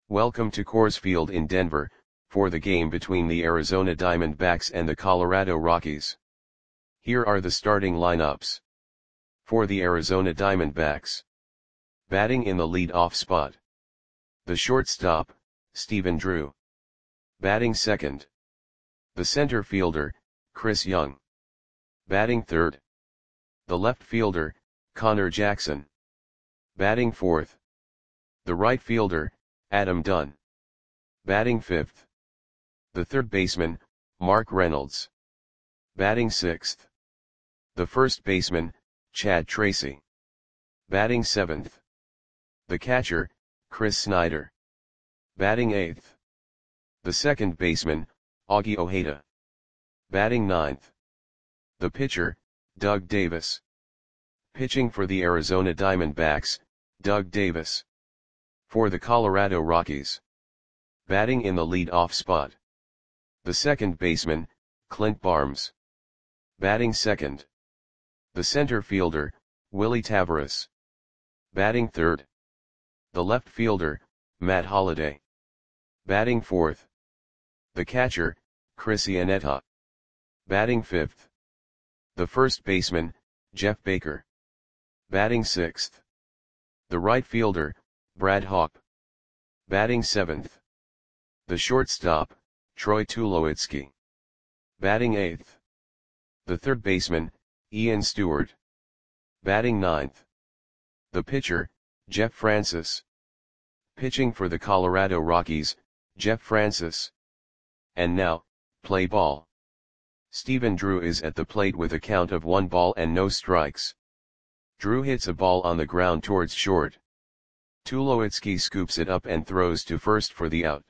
Welcome to Coors Field in Denver, for the game between the Arizona Diamondbacks and the Colorado Rockies. Here are the starting lineups. For the Arizona Diamondbacks. Batting in the lead-off spot. The shortstop, Stephen Drew. Batting second. The center fielder, Chris Young. Batting third. The left fielder, Connor Jackson. Batting fourth. The right fielder, Adam Dunn. Batting fifth. The third baseman, Mark Reynolds. Batting sixth. The first baseman, Chad Tracy. Batting seventh. The catcher, Chris Snyder. Batting eighth. The second baseman, Augie Ojeda. Batting ninth. The pitcher, Doug Davis. Pitching for the Arizona Diamondbacks, Doug Davis. For the Colorado Rockies. Batting in the lead-off spot. The second baseman, Clint Barnes. Batting second. The center fielder, Willie Taveras. Batting third. The left fielder, Matt Holliday. Batting fourth. The catcher, Chris Iannetta. Batting fifth. The first baseman, Jeff Baker. Batting sixth. The right fielder, Brad Hawpe. Batting seventh. The shortstop, Troy Tulowitzki. Batting eighth. The third baseman, Ian Stewart. Batting ninth. The pitcher, Jeff Francis. Pitching for the Colorado Rockies, Jeff Francis. And now, play ball. Stephen Drew is at the plate with a count of 1 ball and no strikes. Drew hits a ball on the ground towards short. Tulowitzki scoops it up and throws to first for the out.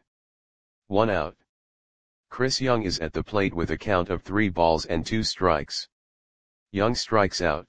1 out. Chris Young is at the plate with a count of 3 balls and 2 strikes. Young strikes out.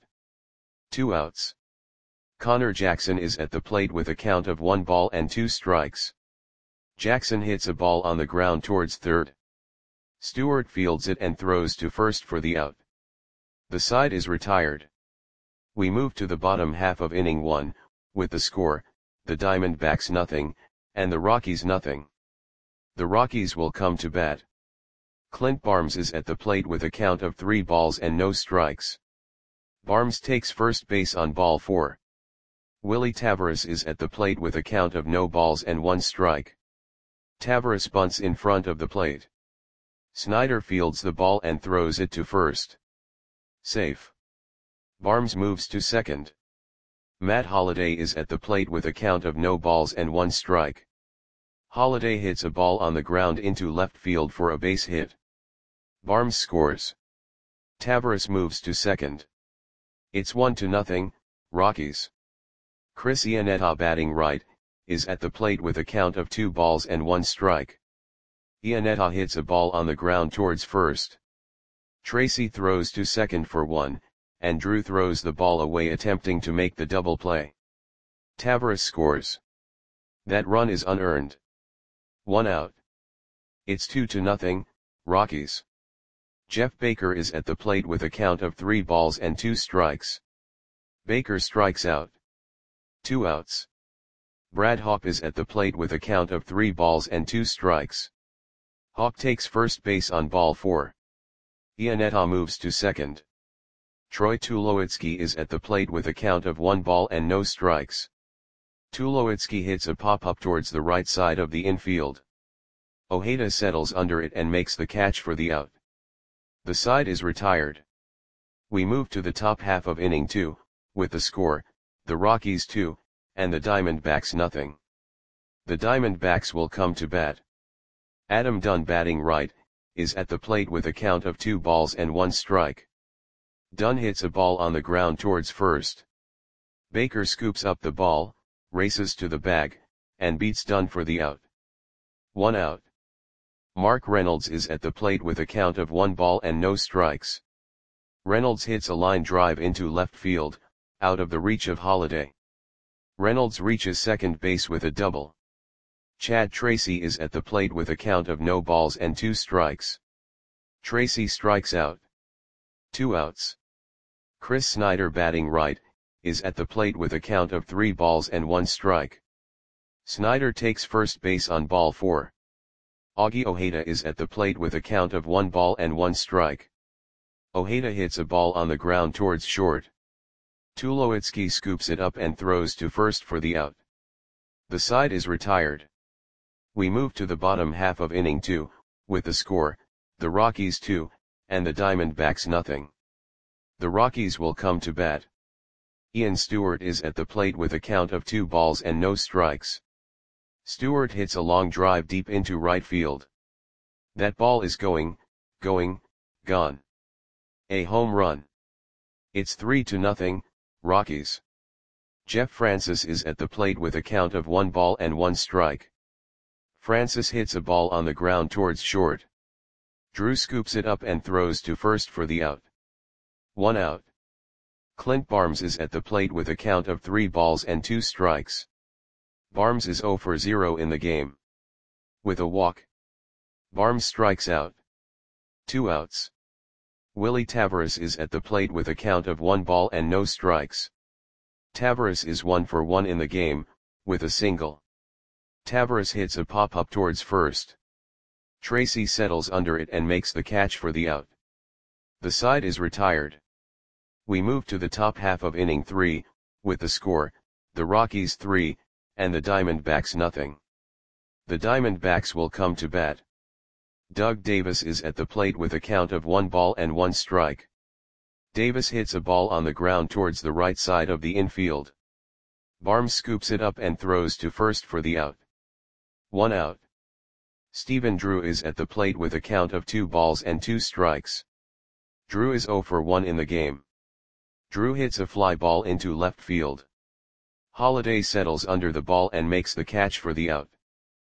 2 outs. Connor Jackson is at the plate with a count of 1 ball and 2 strikes. Jackson hits a ball on the ground towards third. Stewart fields it and throws to first for the out. The side is retired. We move to the bottom half of inning 1, with the score, the Diamondbacks 0, and the Rockies 0. The Rockies will come to bat. Clint Barnes is at the plate with a count of 3 balls and no strikes. Barnes takes first base on ball 4. Willie Taveras is at the plate with a count of no balls and 1 strike. Taveras bunts in front of the plate. Snyder fields the ball and throws it to first. Safe. Barnes moves to second. Matt Holliday is at the plate with a count of no balls and 1 strike. Holliday hits a ball on the ground into left field for a base hit. Barnes scores. Taveras moves to second. It's 1-0, Rockies. Chris Iannetta, batting right, is at the plate with a count of 2 balls and 1 strike. Iannetta hits a ball on the ground towards first. Tracy throws to second for 1, and Drew throws the ball away attempting to make the double play. Taveras scores. That run is unearned. 1 out. It's 2-0, Rockies. Jeff Baker is at the plate with a count of 3 balls and 2 strikes. Baker strikes out. 2 outs. Brad Hawpe is at the plate with a count of 3 balls and 2 strikes. Hawpe takes first base on ball 4. Iannetta moves to second. Troy Tulowitzki is at the plate with a count of 1 ball and no strikes. Tulowitzki hits a pop-up towards the right side of the infield. Ojeda settles under it and makes the catch for the out. The side is retired. We move to the top half of inning 2, with the score, the Rockies 2, and the Diamondbacks 0. The Diamondbacks will come to bat. Adam Dunn, batting right, is at the plate with a count of 2 balls and 1 strike. Dunn hits a ball on the ground towards first. Baker scoops up the ball, races to the bag, and beats Dunn for the out. 1 out. Mark Reynolds is at the plate with a count of 1 ball and no strikes. Reynolds hits a line drive into left field, out of the reach of Holliday. Reynolds reaches second base with a double. Chad Tracy is at the plate with a count of no balls and 2 strikes. Tracy strikes out. 2 outs. Chris Snyder, batting right, is at the plate with a count of 3 balls and 1 strike. Snyder takes first base on ball 4. Augie Ojeda is at the plate with a count of 1 ball and 1 strike. Ojeda hits a ball on the ground towards short. Tulowitzki scoops it up and throws to first for the out. The side is retired. We move to the bottom half of inning 2, with the score, the Rockies 2, and the Diamondbacks nothing. The Rockies will come to bat. Ian Stewart is at the plate with a count of 2 balls and no strikes. Stewart hits a long drive deep into right field. That ball is gone. A home run. It's 3-0, Rockies. Jeff Francis is at the plate with a count of 1 ball and 1 strike. Francis hits a ball on the ground towards short. Drew scoops it up and throws to first for the out. 1 out. Clint Barnes is at the plate with a count of 3 balls and 2 strikes. Barnes is 0 for 0 in the game. With a walk, Barnes strikes out. 2 outs. Willie Tavares is at the plate with a count of 1 ball and no strikes. Tavares is 1 for 1 in the game, with a single. Tavares hits a pop-up towards first. Tracy settles under it and makes the catch for the out. The side is retired. We move to the top half of inning 3, with the score, the Rockies 3, and the Diamondbacks nothing. The Diamondbacks will come to bat. Doug Davis is at the plate with a count of 1 ball and 1 strike. Davis hits a ball on the ground towards the right side of the infield. Barnes scoops it up and throws to first for the out. 1 out. Stephen Drew is at the plate with a count of 2 balls and 2 strikes. Drew is 0 for 1 in the game. Drew hits a fly ball into left field. Holiday settles under the ball and makes the catch for the out.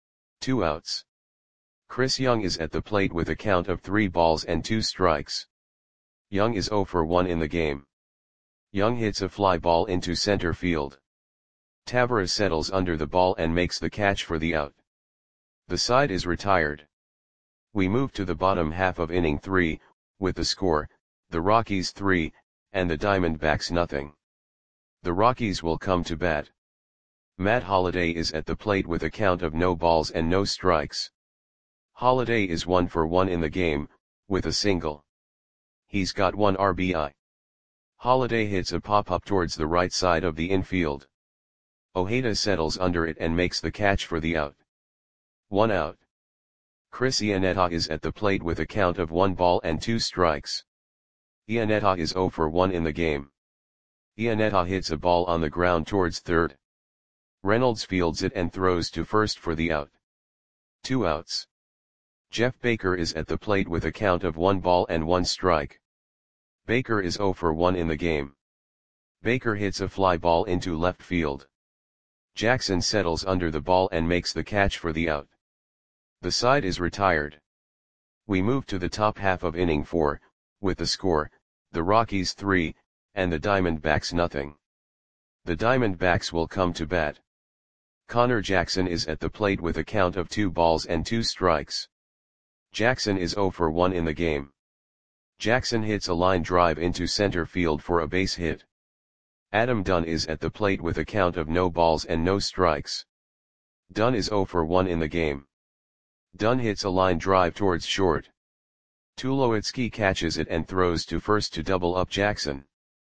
2 outs. Chris Young is at the plate with a count of 3 balls and 2 strikes. Young is 0 for 1 in the game. Young hits a fly ball into center field. Tavares settles under the ball and makes the catch for the out. The side is retired. We move to the bottom half of inning 3, with the score, the Rockies 3, and the Diamondbacks nothing. The Rockies will come to bat. Matt Holliday is at the plate with a count of no balls and no strikes. Holliday is 1 for 1 in the game, with a single. He's got 1 RBI. Holliday hits a pop-up towards the right side of the infield. Ojeda settles under it and makes the catch for the out. 1 out. Chris Iannetta is at the plate with a count of 1 ball and 2 strikes. Iannetta is 0 for 1 in the game. Iannetta hits a ball on the ground towards third. Reynolds fields it and throws to first for the out. 2 outs. Jeff Baker is at the plate with a count of 1 ball and 1 strike. Baker is 0 for 1 in the game. Baker hits a fly ball into left field. Jackson settles under the ball and makes the catch for the out. The side is retired. We move to the top half of inning 4, with the score, the Rockies 3, and the Diamondbacks nothing. The Diamondbacks will come to bat. Connor Jackson is at the plate with a count of 2 balls and 2 strikes. Jackson is 0 for 1 in the game. Jackson hits a line drive into center field for a base hit. Adam Dunn is at the plate with a count of no balls and no strikes. Dunn is 0 for 1 in the game. Dunn hits a line drive towards short. Tulowitzki catches it and throws to first to double up Jackson.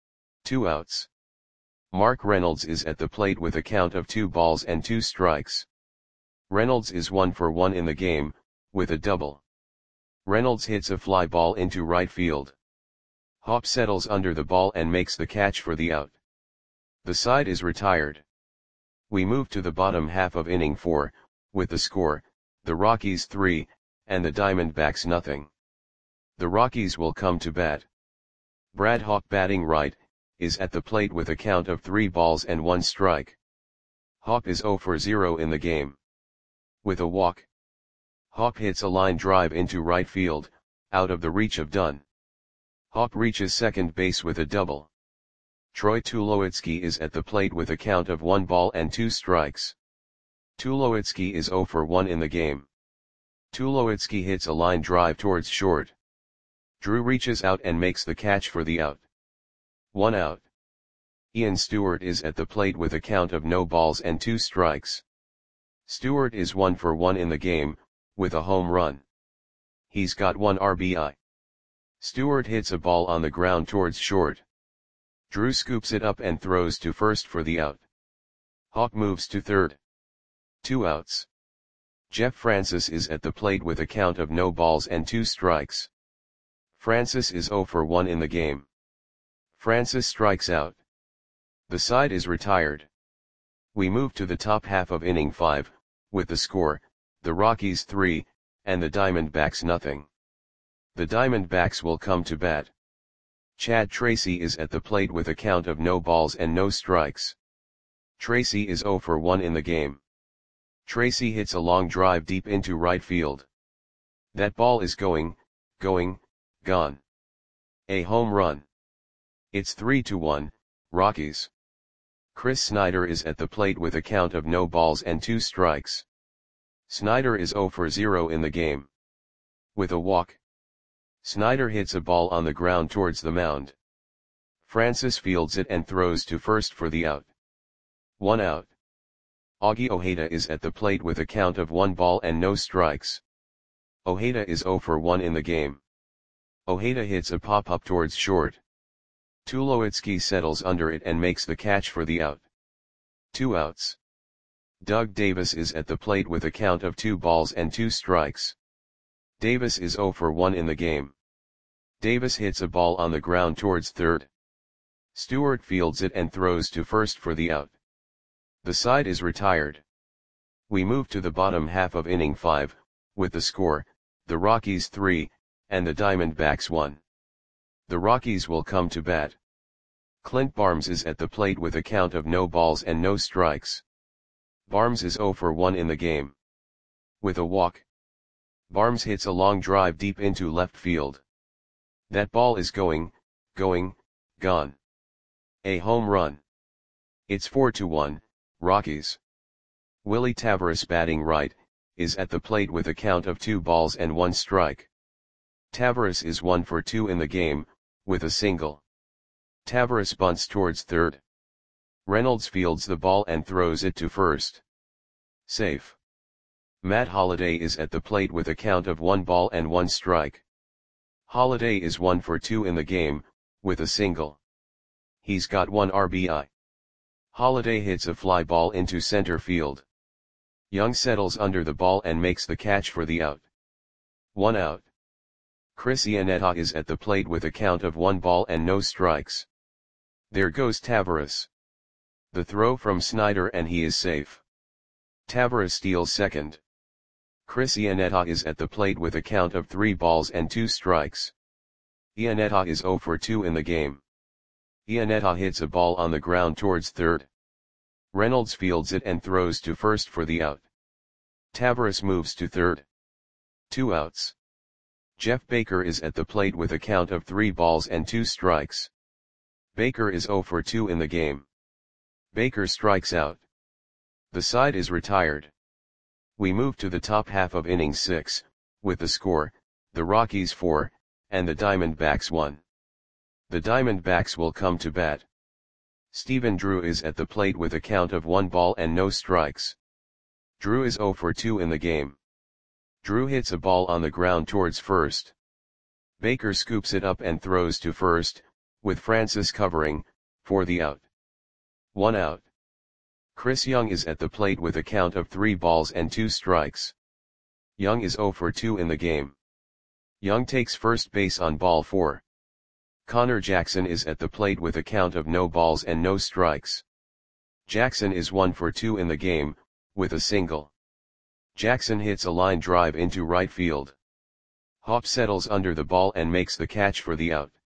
2 outs. Mark Reynolds is at the plate with a count of 2 balls and 2 strikes. Reynolds is 1 for 1 in the game, with a double. Reynolds hits a fly ball into right field. Hop settles under the ball and makes the catch for the out. The side is retired. We move to the bottom half of inning 4, with the score, the Rockies 3, and the Diamondbacks nothing. The Rockies will come to bat. Brad Hawk batting right, is at the plate with a count of 3 balls and 1 strike. Hawk is 0 for 0 in the game. With a walk, Hawk hits a line drive into right field, out of the reach of Dunn. Hawk reaches second base with a double. Troy Tulowitzki is at the plate with a count of 1 ball and 2 strikes. Tulowitzki is 0 for 1 in the game. Tulowitzki hits a line drive towards short. Drew reaches out and makes the catch for the out. 1 out. Ian Stewart is at the plate with a count of no balls and 2 strikes. Stewart is 1 for 1 in the game, with a home run. He's got 1 RBI. Stewart hits a ball on the ground towards short. Drew scoops it up and throws to first for the out. Hawk moves to third. 2 outs. Jeff Francis is at the plate with a count of no balls and 2 strikes. Francis is 0 for 1 in the game. Francis strikes out. The side is retired. We move to the top half of inning 5, with the score, the Rockies 3, and the Diamondbacks nothing. The Diamondbacks will come to bat. Chad Tracy is at the plate with a count of no balls and no strikes. Tracy is 0 for 1 in the game. Tracy hits a long drive deep into right field. That ball is gone. A home run. It's 3-1, Rockies. Chris Snyder is at the plate with a count of no balls and 2 strikes. Snyder is 0 for 0 in the game. With a walk. Snyder hits a ball on the ground towards the mound. Francis fields it and throws to first for the out. 1 out. Augie Ojeda is at the plate with a count of 1 ball and no strikes. Ojeda is 0 for 1 in the game. Ojeda hits a pop-up towards short. Tulowitzki settles under it and makes the catch for the out. 2 outs. Doug Davis is at the plate with a count of 2 balls and 2 strikes. Davis is 0 for 1 in the game. Davis hits a ball on the ground towards third. Stewart fields it and throws to first for the out. The side is retired. We move to the bottom half of inning 5, with the score, the Rockies 3, and the Diamondbacks 1. The Rockies will come to bat. Clint Barnes is at the plate with a count of no balls and no strikes. Barnes is 0 for 1 in the game. With a walk. Barnes hits a long drive deep into left field. That ball is gone. A home run. It's 4-1, Rockies. Willie Taveras, batting right, is at the plate with a count of 2 balls and 1 strike. Taveras is 1 for 2 in the game, with a single. Taveras bunts towards third. Reynolds fields the ball and throws it to first. Safe. Matt Holliday is at the plate with a count of 1 ball and 1 strike. Holliday is 1 for 2 in the game, with a single. He's got 1 RBI. Holliday hits a fly ball into center field. Young settles under the ball and makes the catch for the out. 1 out. Chris Iannetta is at the plate with a count of 1 ball and no strikes. There goes Taveras. The throw from Snyder and he is safe. Taveras steals second. Chris Iannetta is at the plate with a count of 3 balls and 2 strikes. Iannetta is 0 for 2 in the game. Iannetta hits a ball on the ground towards third. Reynolds fields it and throws to first for the out. Taveras moves to third. 2 outs. Jeff Baker is at the plate with a count of 3 balls and 2 strikes. Baker is 0 for 2 in the game. Baker strikes out. The side is retired. We move to the top half of inning 6, with the score, the Rockies 4, and the Diamondbacks 1. The Diamondbacks will come to bat. Stephen Drew is at the plate with a count of 1 ball and no strikes. Drew is 0 for 2 in the game. Drew hits a ball on the ground towards first. Baker scoops it up and throws to first, with Francis covering, for the out. 1 out. Chris Young is at the plate with a count of 3 balls and 2 strikes. Young is 0 for 2 in the game. Young takes first base on ball 4. Connor Jackson is at the plate with a count of no balls and no strikes. Jackson is 1 for 2 in the game, with a single. Jackson hits a line drive into right field. Hop settles under the ball and makes the catch for the out.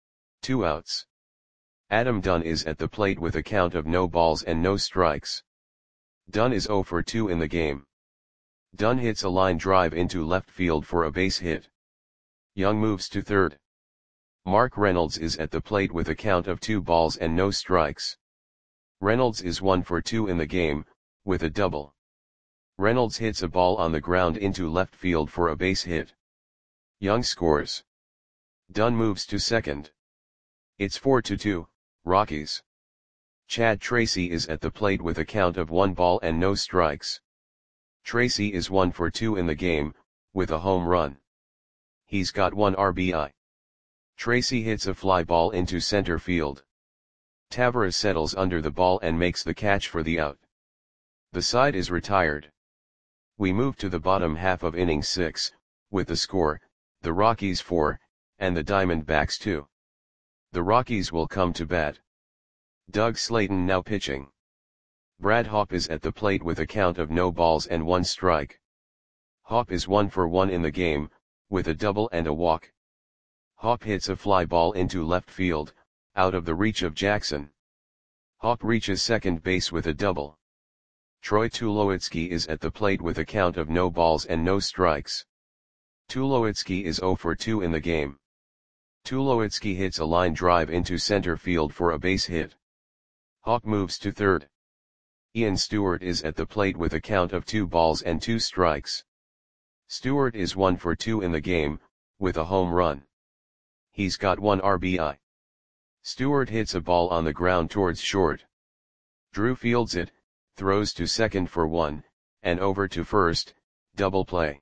2 outs. Adam Dunn is at the plate with a count of no balls and no strikes. Dunn is 0 for 2 in the game. Dunn hits a line drive into left field for a base hit. Young moves to third. Mark Reynolds is at the plate with a count of 2 balls and no strikes. Reynolds is 1 for 2 in the game, with a double. Reynolds hits a ball on the ground into left field for a base hit. Young scores. Dunn moves to second. It's 4-2, Rockies. Chad Tracy is at the plate with a count of 1 ball and no strikes. Tracy is 1 for 2 in the game, with a home run. He's got 1 RBI. Tracy hits a fly ball into center field. Taveras settles under the ball and makes the catch for the out. The side is retired. We move to the bottom half of inning 6, with the score, the Rockies 4, and the Diamondbacks 2. The Rockies will come to bat. Doug Slayton now pitching. Brad Hawpe is at the plate with a count of no balls and 1 strike. Hawpe is 1 for 1 in the game, with a double and a walk. Hawpe hits a fly ball into left field, out of the reach of Jackson. Hawpe reaches second base with a double. Troy Tulowitzki is at the plate with a count of no balls and no strikes. Tulowitzki is 0 for 2 in the game. Tulowitzki hits a line drive into center field for a base hit. Hawpe moves to third. Ian Stewart is at the plate with a count of 2 balls and 2 strikes. Stewart is 1 for 2 in the game, with a home run. He's got 1 RBI. Stewart hits a ball on the ground towards short. Drew fields it, throws to second for 1, and over to first, double play.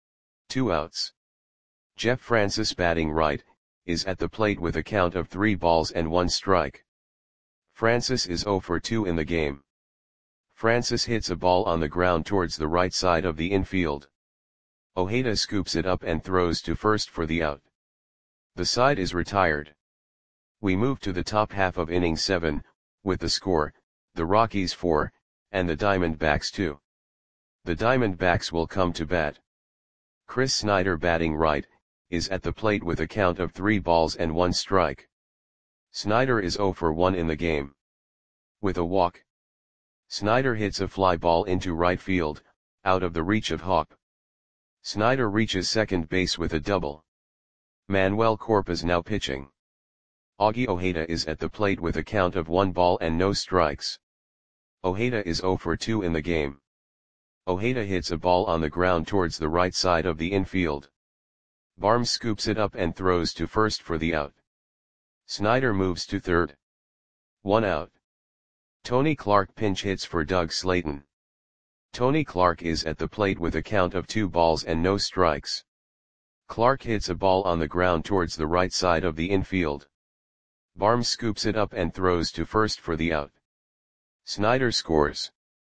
2 outs. Jeff Francis batting right, is at the plate with a count of 3 balls and 1 strike. Francis is 0 for 2 in the game. Francis hits a ball on the ground towards the right side of the infield. Ojeda scoops it up and throws to first for the out. The side is retired. We move to the top half of inning 7, with the score, the Rockies 4, and the Diamondbacks 2. The Diamondbacks will come to bat. Chris Snyder batting right, is at the plate with a count of 3 balls and 1 strike. Snyder is 0 for 1 in the game. With a walk. Snyder hits a fly ball into right field, out of the reach of Hawpe. Snyder reaches second base with a double. Manuel Corpus now pitching. Augie Ojeda is at the plate with a count of 1 ball and no strikes. Ojeda is 0 for 2 in the game. Ojeda hits a ball on the ground towards the right side of the infield. Barnes scoops it up and throws to first for the out. Snyder moves to third. 1 out. Tony Clark pinch hits for Doug Slayton. Tony Clark is at the plate with a count of 2 balls and no strikes. Clark hits a ball on the ground towards the right side of the infield. Barnes scoops it up and throws to first for the out. Snyder scores.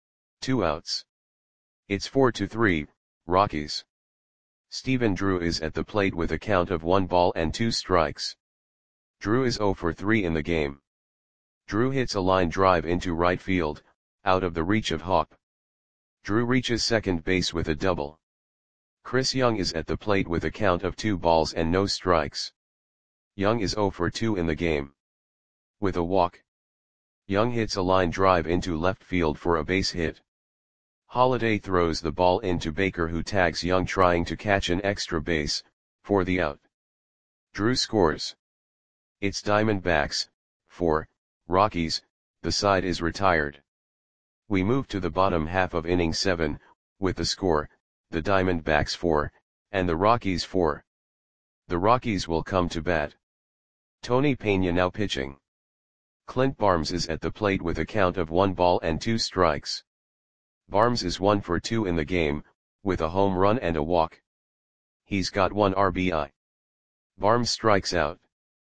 2 outs. It's 4-3, Rockies. Stephen Drew is at the plate with a count of 1 ball and 2 strikes. Drew is 0 for 3 in the game. Drew hits a line drive into right field, out of the reach of Hawpe. Drew reaches second base with a double. Chris Young is at the plate with a count of 2 balls and no strikes. Young is 0 for 2 in the game. With a walk. Young hits a line drive into left field for a base hit. Holiday throws the ball into Baker, who tags Young trying to catch an extra base, for the out. Drew scores. It's Diamondbacks, 4, Rockies, the side is retired. We move to the bottom half of inning 7, with the score, the Diamondbacks 4, and the Rockies 4. The Rockies will come to bat. Tony Pena now pitching. Clint Barnes is at the plate with a count of 1 ball and 2 strikes. Barnes is 1 for 2 in the game, with a home run and a walk. He's got 1 RBI. Barnes strikes out.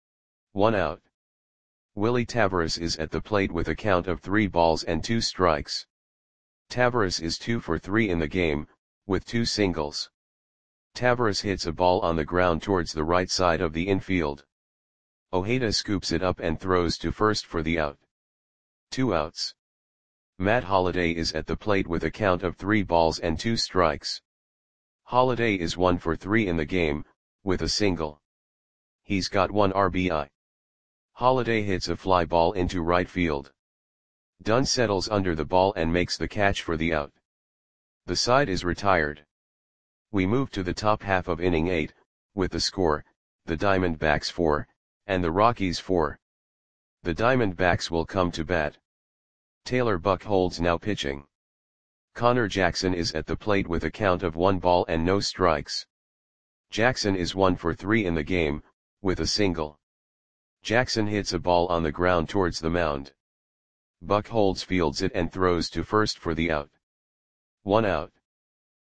1 out. Willie Taveras is at the plate with a count of 3 balls and 2 strikes. Taveras is 2 for 3 in the game, with 2 singles. Taveras hits a ball on the ground towards the right side of the infield. Ojeda scoops it up and throws to first for the out. 2 outs. Matt Holliday is at the plate with a count of 3 balls and 2 strikes. Holliday is 1 for 3 in the game, with a single. He's got 1 RBI. Holliday hits a fly ball into right field. Dunn settles under the ball and makes the catch for the out. The side is retired. We move to the top half of inning 8, with the score, the Diamondbacks 4, and the Rockies 4. The Diamondbacks will come to bat. Taylor Buchholz now pitching. Connor Jackson is at the plate with a count of 1 ball and no strikes. Jackson is 1 for 3 in the game, with a single. Jackson hits a ball on the ground towards the mound. Buchholz fields it and throws to first for the out. 1 out.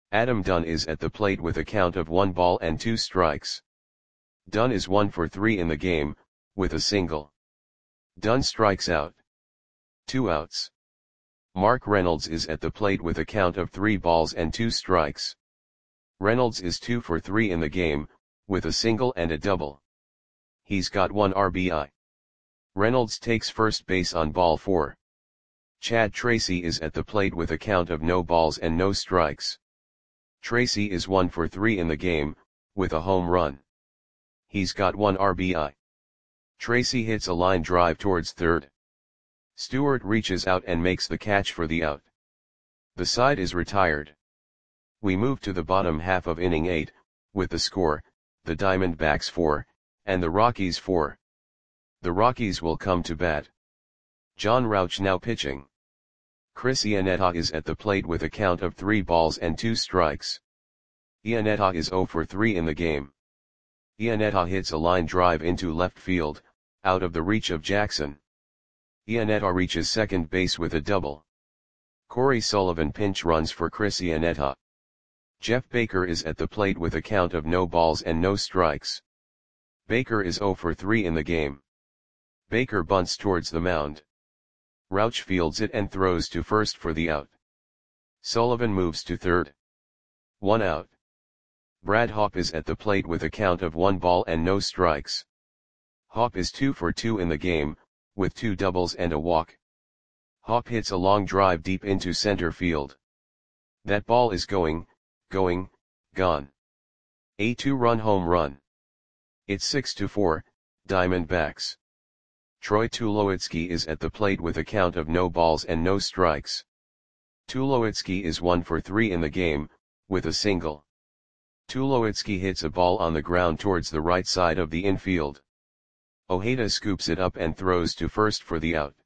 Adam Dunn is at the plate with a count of 1 ball and 2 strikes. Dunn is 1 for 3 in the game, with a single. Dunn strikes out. 2 outs. Mark Reynolds is at the plate with a count of 3 balls and 2 strikes. Reynolds is 2 for 3 in the game, with a single and a double. He's got 1 RBI. Reynolds takes first base on ball 4. Chad Tracy is at the plate with a count of no balls and no strikes. Tracy is 1 for 3 in the game, with a home run. He's got 1 RBI. Tracy hits a line drive towards third. Stewart reaches out and makes the catch for the out. The side is retired. We move to the bottom half of inning 8, with the score, the Diamondbacks 4, and the Rockies 4. The Rockies will come to bat. John Rauch now pitching. Chris Iannetta is at the plate with a count of 3 balls and 2 strikes. Iannetta is 0 for 3 in the game. Iannetta hits a line drive into left field, out of the reach of Jackson. Iannetta reaches second base with a double. Corey Sullivan pinch runs for Chris Iannetta. Jeff Baker is at the plate with a count of no balls and no strikes. Baker is 0 for 3 in the game. Baker bunts towards the mound. Rauch fields it and throws to first for the out. Sullivan moves to third. 1 out. Brad Hawpe is at the plate with a count of 1 ball and no strikes. Hawpe is 2 for 2 in the game, with 2 doubles and a walk. Hawpe hits a long drive deep into center field. That ball is gone. A 2-run home run. It's 6-4, Diamondbacks. Troy Tulowitzki is at the plate with a count of no balls and no strikes. Tulowitzki is 1 for 3 in the game, with a single. Tulowitzki hits a ball on the ground towards the right side of the infield. Ojeda scoops it up and throws to first for the out.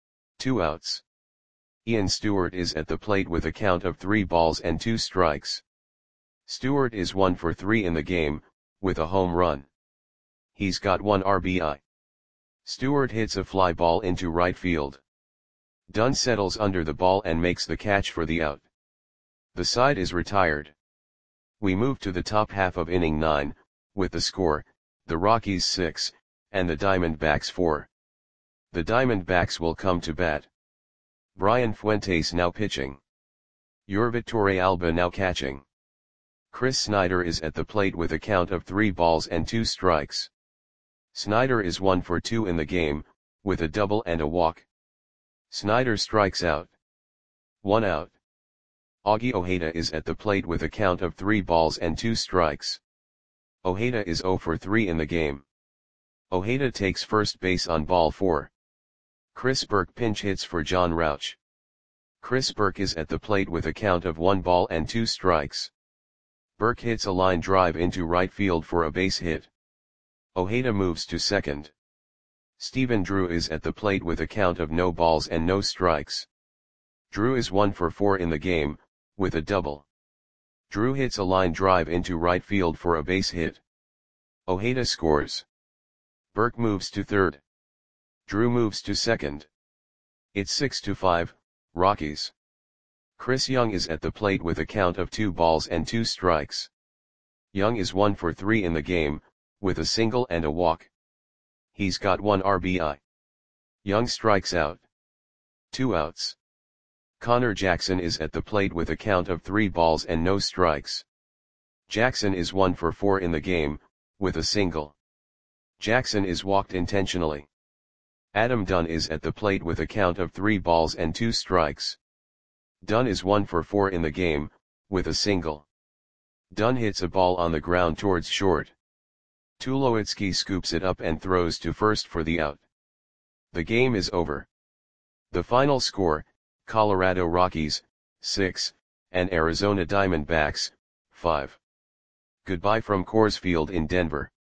2 outs. Ian Stewart is at the plate with a count of 3 balls and 2 strikes. Stewart is 1 for 3 in the game, with a home run. He's got 1 RBI. Stewart hits a fly ball into right field. Dunn settles under the ball and makes the catch for the out. The side is retired. We move to the top half of inning 9, with the score, the Rockies 6, and the Diamondbacks 4. The Diamondbacks will come to bat. Brian Fuentes now pitching. Yorvit Torrealba now catching. Chris Snyder is at the plate with a count of 3 balls and 2 strikes. Snyder is 1 for 2 in the game, with a double and a walk. Snyder strikes out. 1 out. Augie Ojeda is at the plate with a count of 3 balls and 2 strikes. Ojeda is 0 for 3 in the game. Ojeda takes first base on ball 4. Chris Burke pinch hits for John Rauch. Chris Burke is at the plate with a count of 1 ball and 2 strikes. Burke hits a line drive into right field for a base hit. Ojeda moves to second. Stephen Drew is at the plate with a count of no balls and no strikes. Drew is 1 for 4 in the game, with a double. Drew hits a line drive into right field for a base hit. Ojeda scores. Burke moves to third. Drew moves to second. It's 6-5, Rockies. Chris Young is at the plate with a count of 2 balls and 2 strikes. Young is 1 for 3 in the game, with a single and a walk. He's got 1 RBI. Young strikes out. 2 outs. Connor Jackson is at the plate with a count of 3 balls and no strikes. Jackson is 1 for 4 in the game, with a single. Jackson is walked intentionally. Adam Dunn is at the plate with a count of 3 balls and 2 strikes. Dunn is 1 for 4 in the game, with a single. Dunn hits a ball on the ground towards short. Tulowitzki scoops it up and throws to first for the out. The game is over. The final score, Colorado Rockies, 6, and Arizona Diamondbacks, 5. Goodbye from Coors Field in Denver.